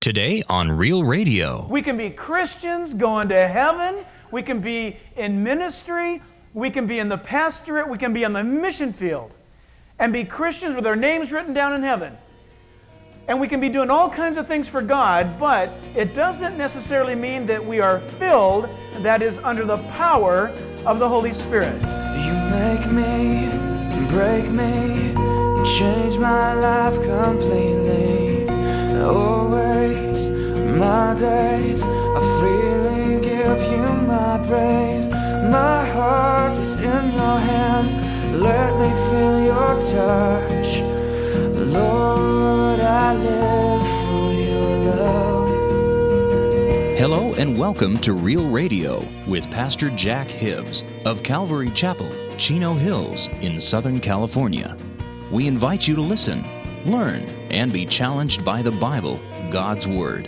Today on Real Radio. We can be Christians going to heaven. We can be in ministry. We can be in the pastorate. We can be on the mission field and be Christians with our names written down in heaven. And we can be doing all kinds of things for God, but it doesn't necessarily mean that we are filled, that is, under the power of the Holy Spirit. You make me, break me, change my life completely. Always, my days are freely give you my praise. My heart is in your hands, let me feel your touch. Lord, I live for your love. Hello and welcome to Real Radio with Pastor Jack Hibbs of Calvary Chapel, Chino Hills in Southern California. We invite you to listen, learn, and be challenged by the Bible, God's Word.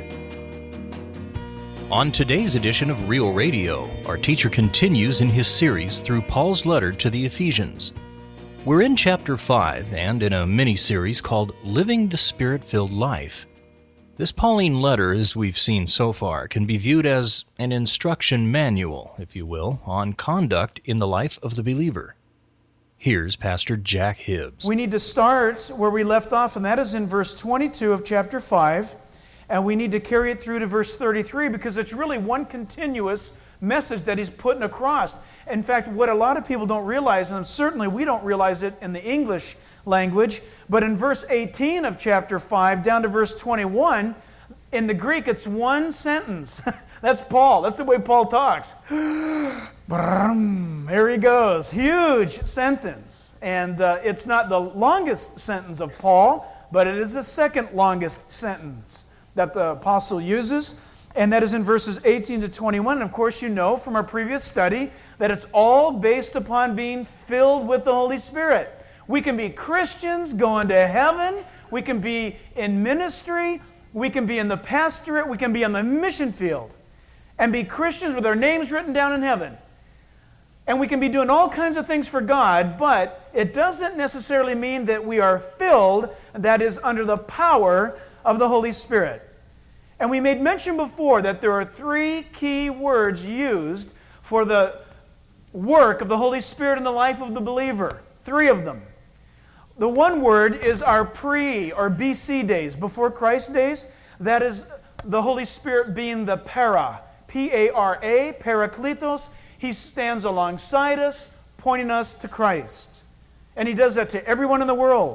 On today's edition of Real Radio, our teacher continues in his series through Paul's letter to the Ephesians. We're in chapter 5 and in a mini-series called Living the Spirit-Filled Life. This Pauline letter, as we've seen so far, can be viewed as an instruction manual, if you will, on conduct in the life of the believer. Here's Pastor Jack Hibbs. We need to start where we left off, and that is in verse 22 of chapter 5, and we need to carry it through to verse 33 because it's really one continuous message that he's putting across. In fact, what a lot of people don't realize, and certainly we don't realize it in the English language, but in verse 18 of chapter 5 down to verse 21, in the Greek it's one sentence. That's Paul. That's the way Paul talks. Here he goes. Huge sentence. And it's not the longest sentence of Paul, but it is the second longest sentence that the apostle uses. And that is in verses 18 to 21. And of course, you know from our previous study that it's all based upon being filled with the Holy Spirit. We can be Christians going to heaven. We can be in ministry. We can be in the pastorate. We can be on the mission field and be Christians with our names written down in heaven. And we can be doing all kinds of things for God, but it doesn't necessarily mean that we are filled, that is, under the power of the Holy Spirit. And we made mention before that there are three key words used for the work of the Holy Spirit in the life of the believer. Three of them. The one word is our pre- or BC days, before Christ's days. That is the Holy Spirit being the para, P-A-R-A, Parakletos. He stands alongside us, pointing us to Christ. And He does that to everyone in the world.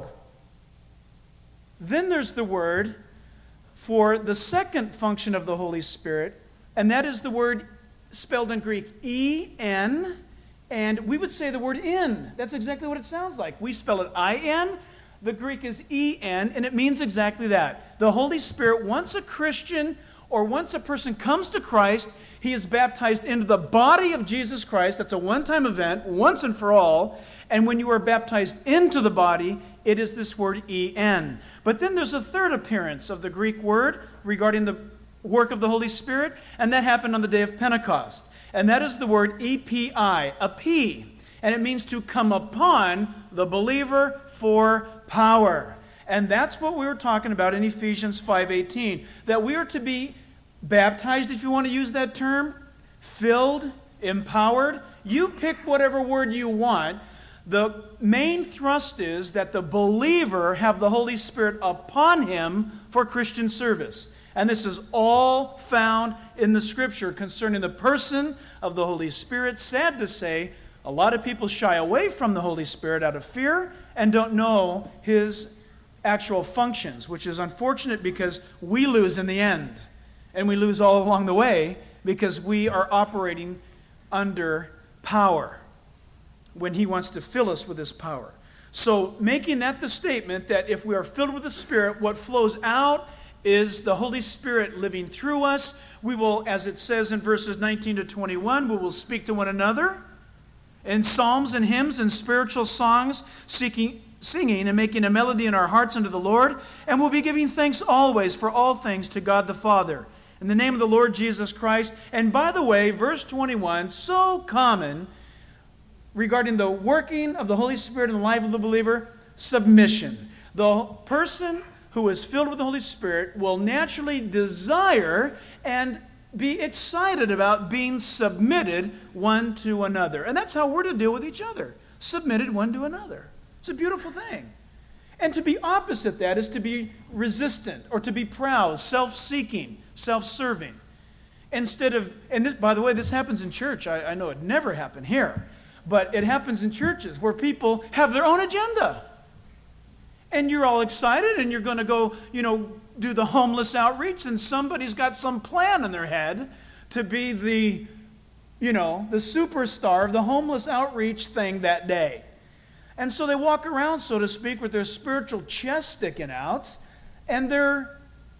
Then there's the word for the second function of the Holy Spirit, and that is the word spelled in Greek, E-N, and we would say the word in. That's exactly what it sounds like. We spell it I-N, the Greek is E-N, and it means exactly that. The Holy Spirit, once a Christian or once a person comes to Christ, he is baptized into the body of Jesus Christ. That's a one-time event, once and for all. And when you are baptized into the body, it is this word E-N. But then there's a third appearance of the Greek word regarding the work of the Holy Spirit, and that happened on the day of Pentecost. And that is the word E-P-I, a P. And it means to come upon the believer for power. And that's what we were talking about in Ephesians 5:18, that we are to be baptized, if you want to use that term, filled, empowered. You pick whatever word you want. The main thrust is that the believer have the Holy Spirit upon him for Christian service. And this is all found in the Scripture concerning the person of the Holy Spirit. Sad to say, a lot of people shy away from the Holy Spirit out of fear and don't know His actual functions, which is unfortunate because we lose in the end. And we lose all along the way because we are operating under power when He wants to fill us with His power. So making that the statement that if we are filled with the Spirit, what flows out is the Holy Spirit living through us. We will, as it says in verses 19 to 21, we will speak to one another in psalms and hymns and spiritual songs, singing and making a melody in our hearts unto the Lord, and we'll be giving thanks always for all things to God the Father, in the name of the Lord Jesus Christ. And by the way, verse 21, so common regarding the working of the Holy Spirit in the life of the believer, submission. The person who is filled with the Holy Spirit will naturally desire and be excited about being submitted one to another. And that's how we're to deal with each other, submitted one to another. It's a beautiful thing. And to be opposite that is to be resistant or to be proud, self-seeking, self-serving. Instead of, and this, by the way, this happens in church. I know it never happened here, but it happens in churches where people have their own agenda. And you're all excited and you're going to go, do the homeless outreach, and somebody's got some plan in their head to be the superstar of the homeless outreach thing that day. And so they walk around, so to speak, with their spiritual chest sticking out, and they're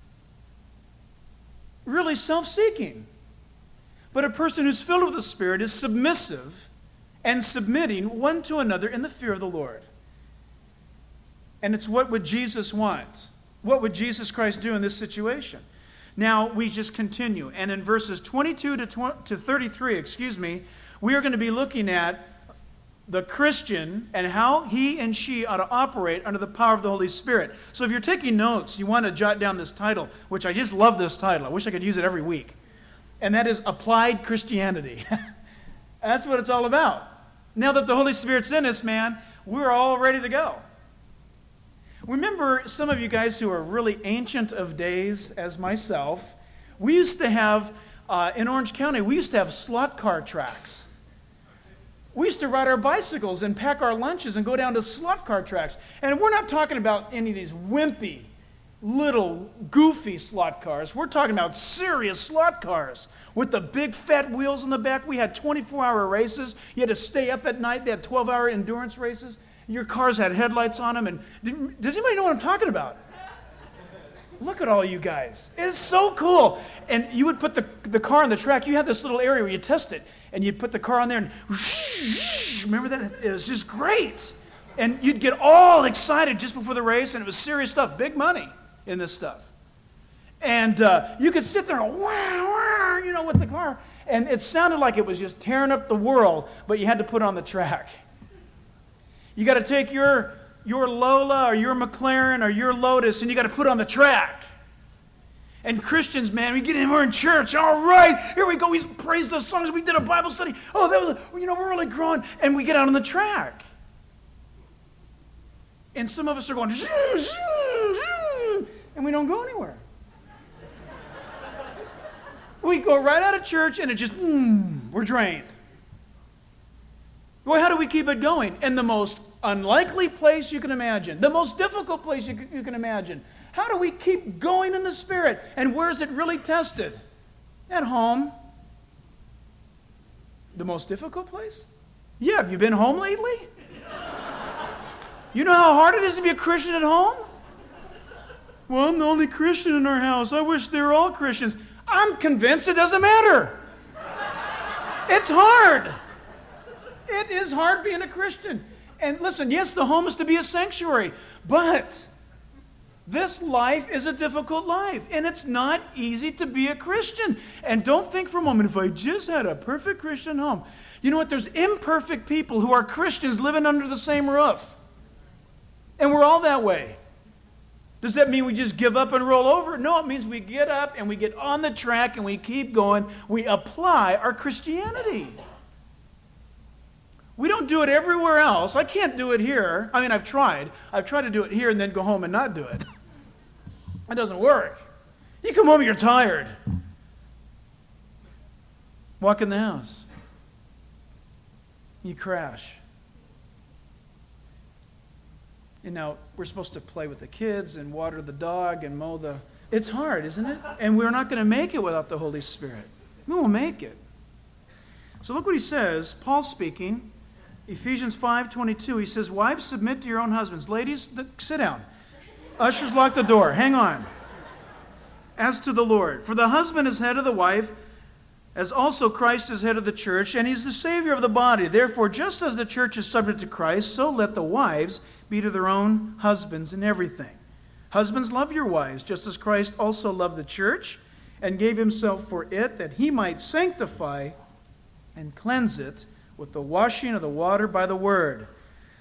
really self-seeking. But a person who's filled with the Spirit is submissive and submitting one to another in the fear of the Lord. And it's what would Jesus want? What would Jesus Christ do in this situation? Now, we just continue. And in verses 22 to 33, we are going to be looking at the Christian and how he and she ought to operate under the power of the Holy Spirit. So if you're taking notes, you want to jot down this title, which I just love this title. I wish I could use it every week. And that is Applied Christianity. That's what it's all about. Now that the Holy Spirit's in us, man, we're all ready to go. Remember, some of you guys who are really ancient of days, as myself, we used to have, in Orange County, we used to have slot car tracks. We used to ride our bicycles and pack our lunches and go down to slot car tracks. And we're not talking about any of these wimpy, little, goofy slot cars. We're talking about serious slot cars with the big fat wheels in the back. We had 24-hour races. You had to stay up at night. They had 12-hour endurance races. Your cars had headlights on them. And does anybody know what I'm talking about? Look at all you guys. It's so cool. And you would put the car on the track. You had this little area where you test it. And you'd put the car on there and whoosh, remember that? It was just great. And you'd get all excited just before the race. And it was serious stuff. Big money in this stuff. And you could sit there and go, wow, wow, with the car. And it sounded like it was just tearing up the world. But you had to put it on the track. You got to take your Lola or your McLaren or your Lotus, and you got to put it on the track. And Christians, man, we get in, we're in church. All right, here we go. We praise those songs. We did a Bible study. Oh, that was, we're really growing. And we get out on the track. And some of us are going, zoom, zoom, zoom, and we don't go anywhere. We go right out of church, and it just, we're drained. Well, how do we keep it going? In the most unlikely place you can imagine, the most difficult place you can imagine. How do we keep going in the Spirit? And where is it really tested? At home. The most difficult place? Yeah, have you been home lately? You know how hard it is to be a Christian at home? Well, I'm the only Christian in our house. I wish they were all Christians. I'm convinced it doesn't matter. It's hard. It is hard being a Christian. And listen, yes, the home is to be a sanctuary, but this life is a difficult life, and it's not easy to be a Christian. And don't think for a moment, if I just had a perfect Christian home. You know what? There's imperfect people who are Christians living under the same roof. And we're all that way. Does that mean we just give up and roll over? No, it means we get up and we get on the track and we keep going. We apply our Christianity. We don't do it everywhere else. I can't do it here. I mean, I've tried. I've tried to do it here and then go home and not do it. It doesn't work. You come home and you're tired. Walk in the house. You crash. And now we're supposed to play with the kids and water the dog and mow the... It's hard, isn't it? And we're not going to make it without the Holy Spirit. We won't make it. So look what he says. Paul's speaking. Ephesians 5:22, he says, wives, submit to your own husbands. Ladies, sit down. Ushers, lock the door. Hang on. As to the Lord, for the husband is head of the wife, as also Christ is head of the church, and he's the Savior of the body. Therefore, just as the church is subject to Christ, so let the wives be to their own husbands in everything. Husbands, love your wives, just as Christ also loved the church and gave himself for it, that he might sanctify and cleanse it with the washing of the water by the word,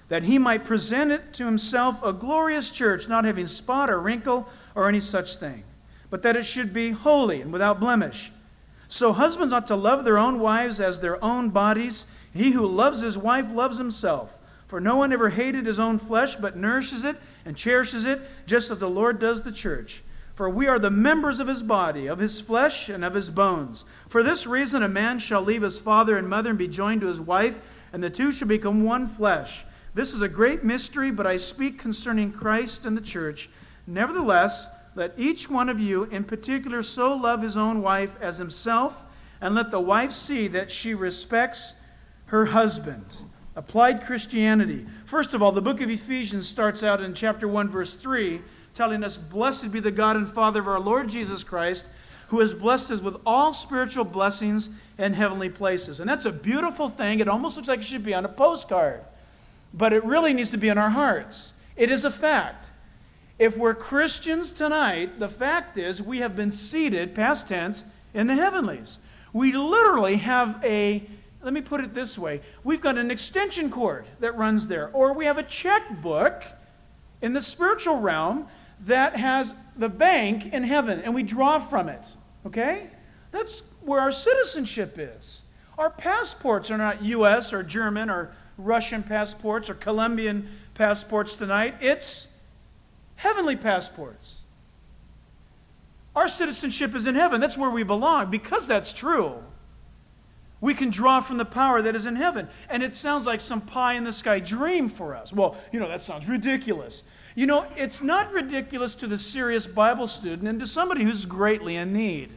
that he might present it to himself a glorious church, not having spot or wrinkle or any such thing, but that it should be holy and without blemish. So husbands ought to love their own wives as their own bodies. He who loves his wife loves himself. For no one ever hated his own flesh, but nourishes it and cherishes it, just as the Lord does the church. For we are the members of his body, of his flesh and of his bones. For this reason a man shall leave his father and mother and be joined to his wife, and the two shall become one flesh. This is a great mystery, but I speak concerning Christ and the church. Nevertheless, let each one of you in particular so love his own wife as himself, and let the wife see that she respects her husband. Applied Christianity. First of all, the book of Ephesians starts out in chapter 1, verse 3, telling us, "Blessed be the God and Father of our Lord Jesus Christ, who has blessed us with all spiritual blessings in heavenly places." And that's a beautiful thing. It almost looks like it should be on a postcard. But it really needs to be in our hearts. It is a fact. If we're Christians tonight, the fact is we have been seated, past tense, in the heavenlies. We literally have let me put it this way, we've got an extension cord that runs there, or we have a checkbook in the spiritual realm that has the bank in heaven, and we draw from it, okay? That's where our citizenship is. Our passports are not U.S. or German or Russian passports or Colombian passports tonight. It's heavenly passports. Our citizenship is in heaven. That's where we belong. Because that's true, we can draw from the power that is in heaven. And it sounds like some pie-in-the-sky dream for us. Well, that sounds ridiculous. It's not ridiculous to the serious Bible student and to somebody who's greatly in need.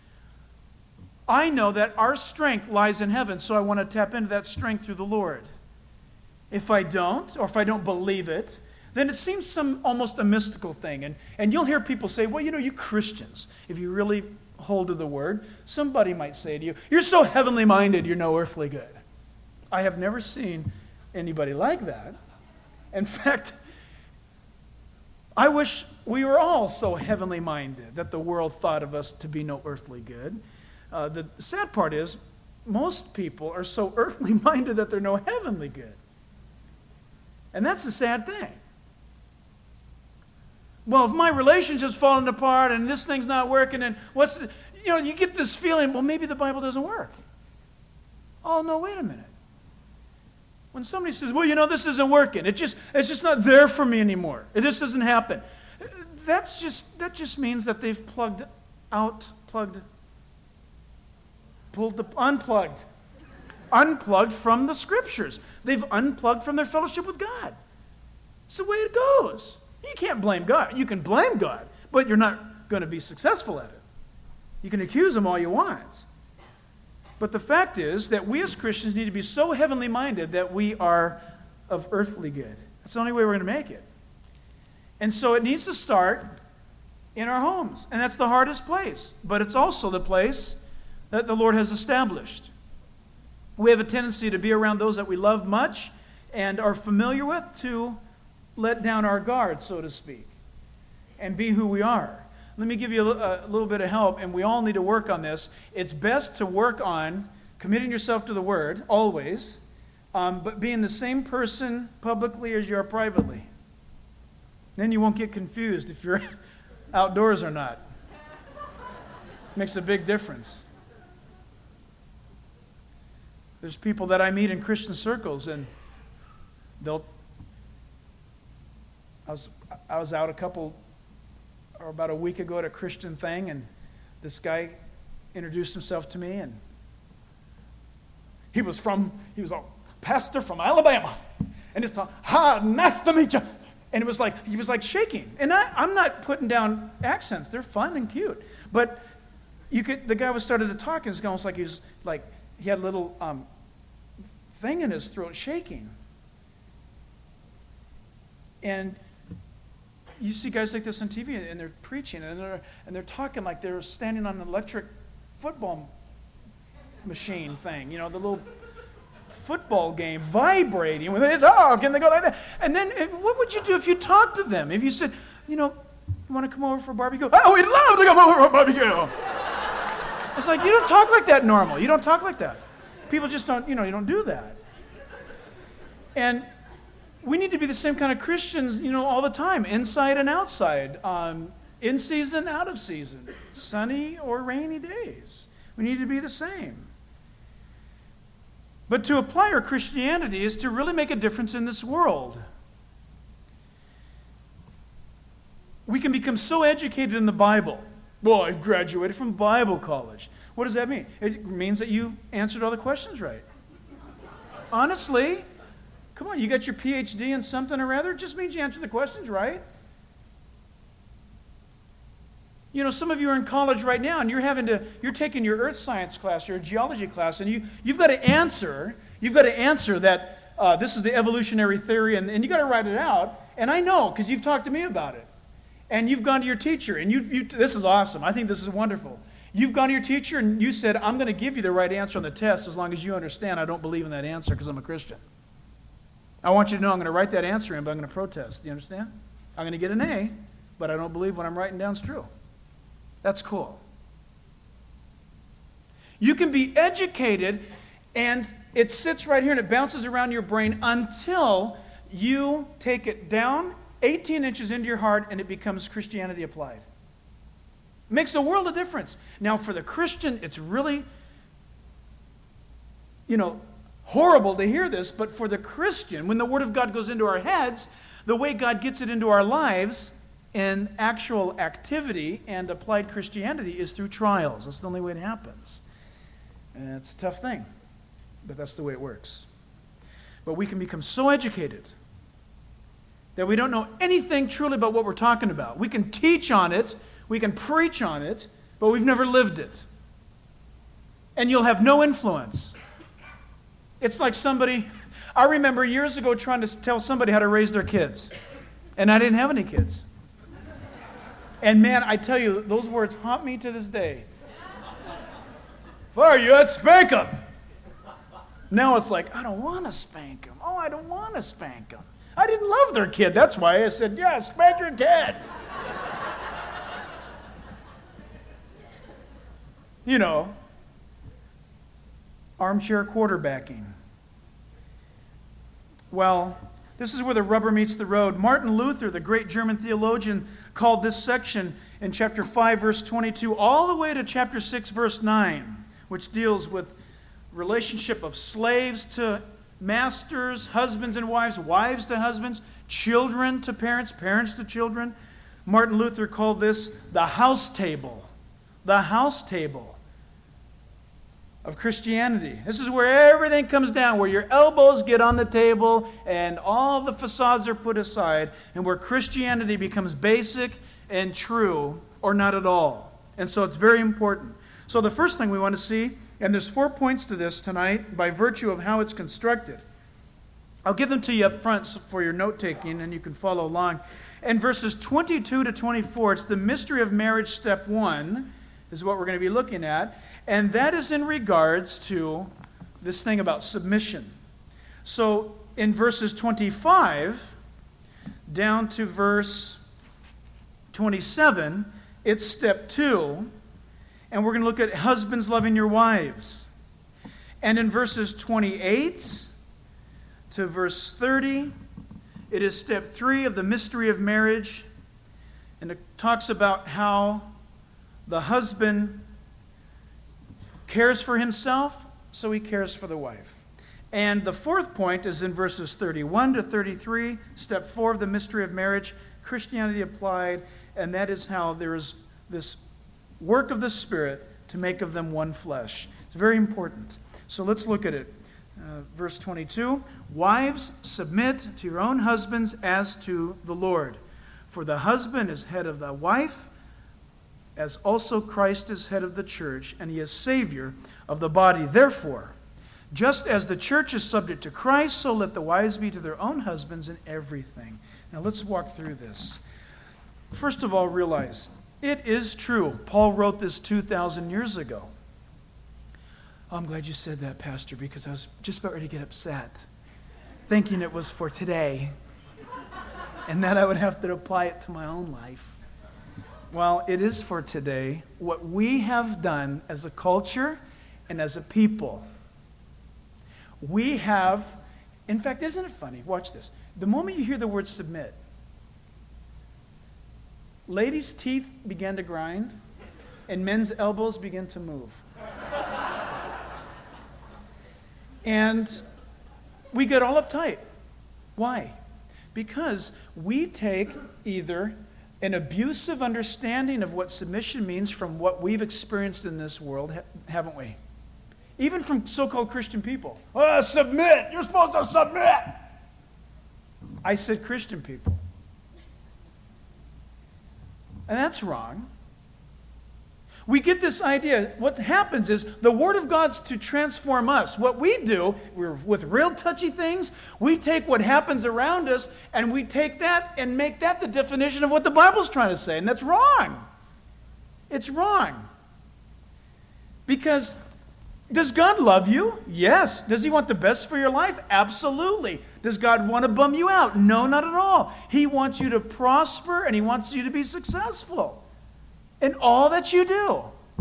I know that our strength lies in heaven, so I want to tap into that strength through the Lord. If I don't, or if I don't believe it, then it seems almost a mystical thing. And you'll hear people say, well, you Christians, if you really hold to the Word, somebody might say to you, you're so heavenly minded, you're no earthly good. I have never seen anybody like that. In fact, I wish we were all so heavenly minded that the world thought of us to be no earthly good. The sad part is, most people are so earthly minded that they're no heavenly good. And that's the sad thing. Well, if my relationship's falling apart and this thing's not working, and you get this feeling, well, maybe the Bible doesn't work. Oh, no, wait a minute. When somebody says, well, this isn't working, it's just not there for me anymore. It just doesn't happen. That just means that they've unplugged from the Scriptures. They've unplugged from their fellowship with God. It's the way it goes. You can't blame God. You can blame God, but you're not going to be successful at it. You can accuse Him all you want. But the fact is that we as Christians need to be so heavenly minded that we are of earthly good. That's the only way we're going to make it. And so it needs to start in our homes. And that's the hardest place. But it's also the place that the Lord has established. We have a tendency to be around those that we love much and are familiar with, to let down our guard, so to speak, and be who we are. Let me give you a little bit of help, and we all need to work on this. It's best to work on committing yourself to the Word, always, but being the same person publicly as you are privately. Then you won't get confused if you're outdoors or not. Makes a big difference. There's people that I meet in Christian circles, and I was out about a week ago at a Christian thing, and this guy introduced himself to me, and he was a pastor from Alabama, and he's talking, nice to meet you, and he was like shaking, and I'm not putting down accents; they're fun and cute, but the guy was started to talk, and it's almost like he had a little thing in his throat shaking, and you see guys like this on TV, and they're preaching, and they're talking like they're standing on an electric football machine thing, the little football game, vibrating with a dog, and they go like that. And then what would you do if you talked to them? If you said, you want to come over for a barbecue? Oh, we'd love to come over for a barbecue. It's like, you don't talk like that normal. You don't talk like that. People just don't, you don't do that. And we need to be the same kind of Christians, all the time, inside and outside, in season, out of season, sunny or rainy days. We need to be the same. But to apply our Christianity is to really make a difference in this world. We can become so educated in the Bible. Well, I graduated from Bible college. What does that mean? It means that you answered all the questions right. Honestly, come on, you got your PhD in something or other? It just means you answered the questions right. Some of you are in college right now, and you're taking your earth science class or a geology class, and you've got to answer that this is the evolutionary theory, and you got to write it out. And I know, because you've talked to me about it. And you've gone to your teacher, and this is awesome. I think this is wonderful. You've gone to your teacher, and you said, I'm going to give you the right answer on the test as long as you understand I don't believe in that answer because I'm a Christian. I want you to know I'm going to write that answer in, but I'm going to protest. Do you understand? I'm going to get an A, but I don't believe what I'm writing down is true. That's cool. You can be educated, and it sits right here, and it bounces around your brain until you take it down 18 inches into your heart, and it becomes Christianity applied. It makes a world of difference. Now, for the Christian, it's really, horrible to hear this, but for the Christian, when the Word of God goes into our heads, the way God gets it into our lives in actual activity and applied Christianity is through trials. That's the only way it happens. And it's a tough thing, but that's the way it works. But we can become so educated that we don't know anything truly about what we're talking about. We can teach on it, we can preach on it, but we've never lived it. And you'll have no influence. It's like I remember years ago trying to tell somebody how to raise their kids, and I didn't have any kids. And man, I tell you, those words haunt me to this day. If I were you, I'd spank them. Now it's like, I don't want to spank them. Oh, I don't want to spank them. I didn't love their kid. That's why I said, yeah, spank your kid. Armchair quarterbacking. Well, this is where the rubber meets the road. Martin Luther, the great German theologian, called this section in chapter 5, verse 22, all the way to chapter 6, verse 9, which deals with relationship of slaves to masters, husbands and wives, wives to husbands, children to parents, parents to children. Martin Luther called this the house table. The house table of Christianity. This is where everything comes down, where your elbows get on the table and all the facades are put aside, and where Christianity becomes basic and true or not at all. And so it's very important. So the first thing we want to see, and there's 4 points to this tonight by virtue of how it's constructed. I'll give them to you up front for your note-taking, and you can follow along. In verses 22 to 24, it's the mystery of marriage, step 1, is what we're going to be looking at. And that is in regards to this thing about submission. So in verses 25 down to verse 27, it's step 2. And we're going to look at husbands loving your wives. And in verses 28 to verse 30, it is step 3 of the mystery of marriage. And it talks about how the husband cares for himself, so he cares for the wife. And the 4th point is in verses 31 to 33, step 4 of the mystery of marriage, Christianity applied, and that is how there is this work of the Spirit to make of them one flesh. It's very important. So let's look at it. Verse 22, wives, submit to your own husbands as to the Lord. For the husband is head of the wife, as also Christ is head of the church, and he is Savior of the body. Therefore, just as the church is subject to Christ, so let the wives be to their own husbands in everything. Now let's walk through this. First of all, realize, it is true. Paul wrote this 2,000 years ago. Oh, I'm glad you said that, Pastor, because I was just about ready to get upset, thinking it was for today, and that I would have to apply it to my own life. Well, it is for today. What we have done as a culture and as a people, we have, in fact, isn't it funny? Watch this. The moment you hear the word submit, ladies' teeth began to grind and men's elbows began to move. And we get all uptight. Why? Because we take either an abusive understanding of what submission means from what we've experienced in this world, haven't we? Even from so-called Christian people. Oh, submit! You're supposed to submit! I said Christian people. And that's wrong. We get this idea. What happens is the Word of God's to transform us. What we do, we're with real touchy things, we take what happens around us and we take that and make that the definition of what the Bible's trying to say. And that's wrong. It's wrong. Because does God love you? Yes. Does He want the best for your life? Absolutely. Does God want to bum you out? No, not at all. He wants you to prosper and He wants you to be successful in all that you do.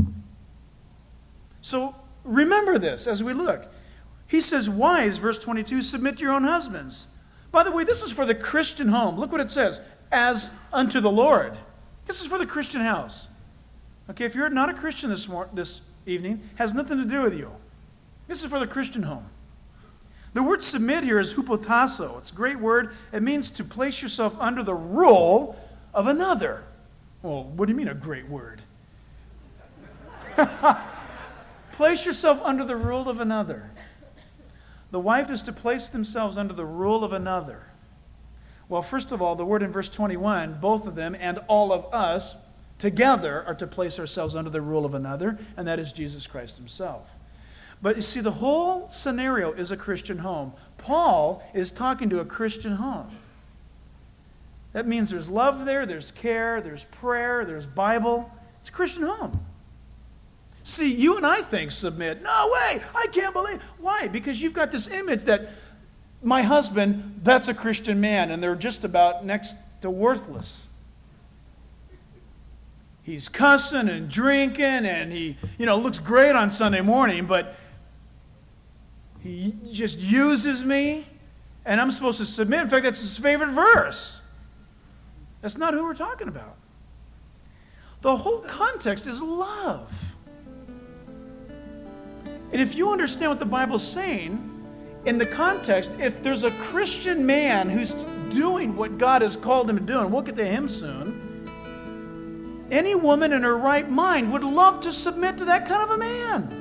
So remember this as we look. He says, wives, verse 22, submit to your own husbands. By the way, this is for the Christian home. Look what it says, as unto the Lord. This is for the Christian house. Okay, if you're not a Christian this evening, has nothing to do with you. This is for the Christian home. The word submit here is hupotasso. It's a great word. It means to place yourself under the rule of another. Well, what do you mean a great word? Place yourself under the rule of another. The wife is to place themselves under the rule of another. Well, first of all, the word in verse 21, both of them and all of us together are to place ourselves under the rule of another, and that is Jesus Christ Himself. But you see, the whole scenario is a Christian home. Paul is talking to a Christian home. That means there's love there, there's care, there's prayer, there's Bible. It's a Christian home. See, you and I think submit. No way, I can't believe. Why? Because you've got this image that my husband, that's a Christian man, and they're just about next to worthless. He's cussing and drinking, and he, looks great on Sunday morning, but he just uses me, and I'm supposed to submit. In fact, that's his favorite verse. That's not who we're talking about. The whole context is love. And if you understand what the Bible's saying, in the context, if there's a Christian man who's doing what God has called him to do, and we'll get to him soon, any woman in her right mind would love to submit to that kind of a man.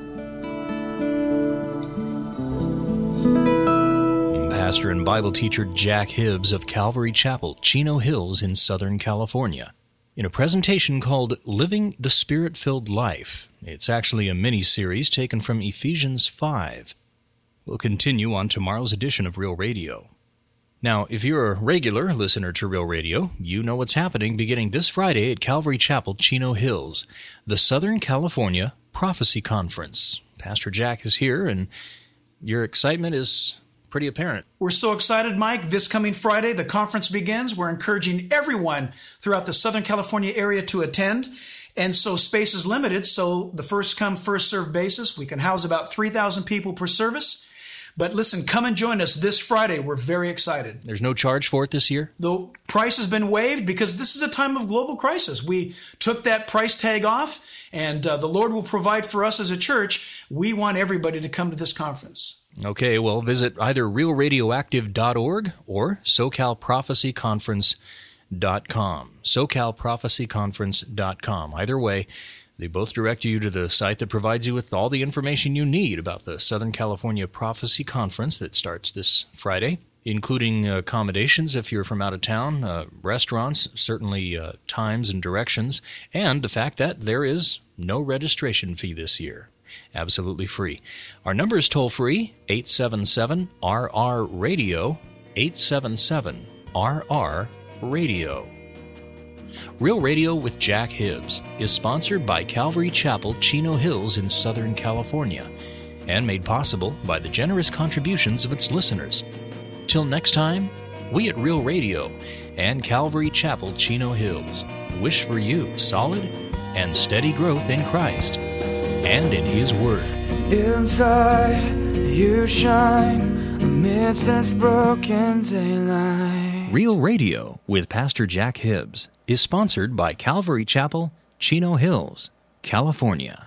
Pastor and Bible teacher Jack Hibbs of Calvary Chapel, Chino Hills in Southern California, in a presentation called Living the Spirit-Filled Life. It's actually a mini-series taken from Ephesians 5. We'll continue on tomorrow's edition of Real Radio. Now, if you're a regular listener to Real Radio, you know what's happening beginning this Friday at Calvary Chapel, Chino Hills, the Southern California Prophecy Conference. Pastor Jack is here, and your excitement is pretty apparent. We're so excited, Mike. This coming Friday, the conference begins. We're encouraging everyone throughout the Southern California area to attend. And so space is limited, so the first come, first served basis. We can house about 3,000 people per service. But listen, come and join us this Friday. We're very excited. There's no charge for it this year? The price has been waived because this is a time of global crisis. We took that price tag off, and the Lord will provide for us as a church. We want everybody to come to this conference. Okay, well, visit either realradioactive.org or SoCalProphecyConference.com. SoCalProphecyConference.com. Either way, they both direct you to the site that provides you with all the information you need about the Southern California Prophecy Conference that starts this Friday, including accommodations if you're from out of town, restaurants, certainly times and directions, and the fact that there is no registration fee this year. Absolutely free. Our number is toll-free, 877-RR-RADIO, 877-RR-RADIO. Real Radio with Jack Hibbs is sponsored by Calvary Chapel, Chino Hills in Southern California, and made possible by the generous contributions of its listeners. Till next time, we at Real Radio and Calvary Chapel, Chino Hills wish for you solid and steady growth in Christ and in His Word. Inside you shine amidst this broken daylight. Real Radio with Pastor Jack Hibbs is sponsored by Calvary Chapel, Chino Hills, California.